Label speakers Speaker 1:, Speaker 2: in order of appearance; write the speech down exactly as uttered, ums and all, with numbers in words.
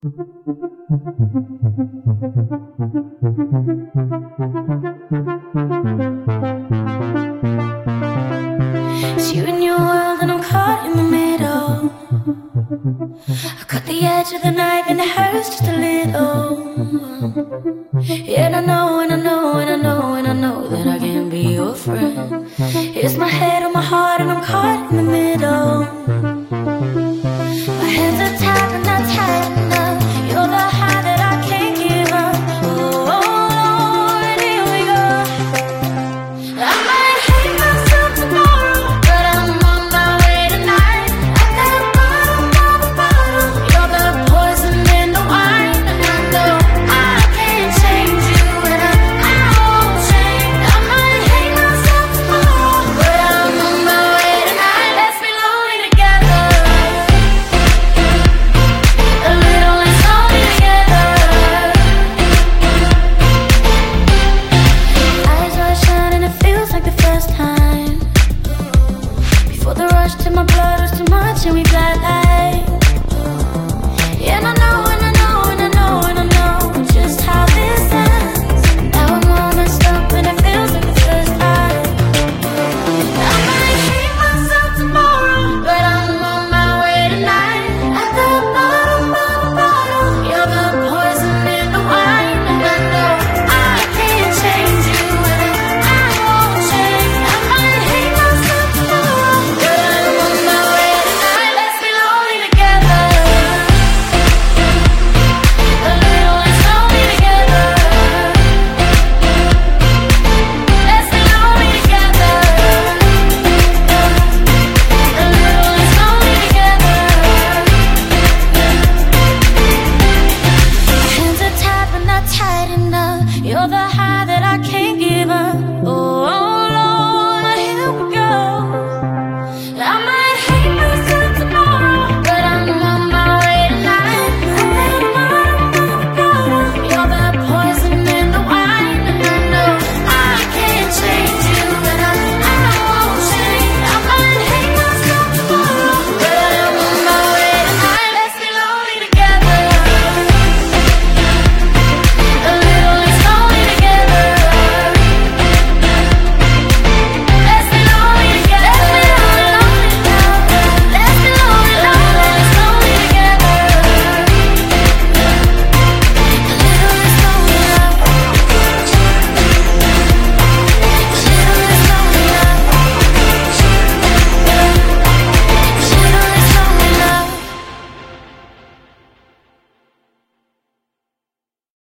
Speaker 1: It's you and your world and I'm caught in the middle. I cut the edge of the knife and it hurts just a little. Yeah, and I know, and I know, and I know, and I know that I can't be your friend. It's my head on my heart and I'm caught in the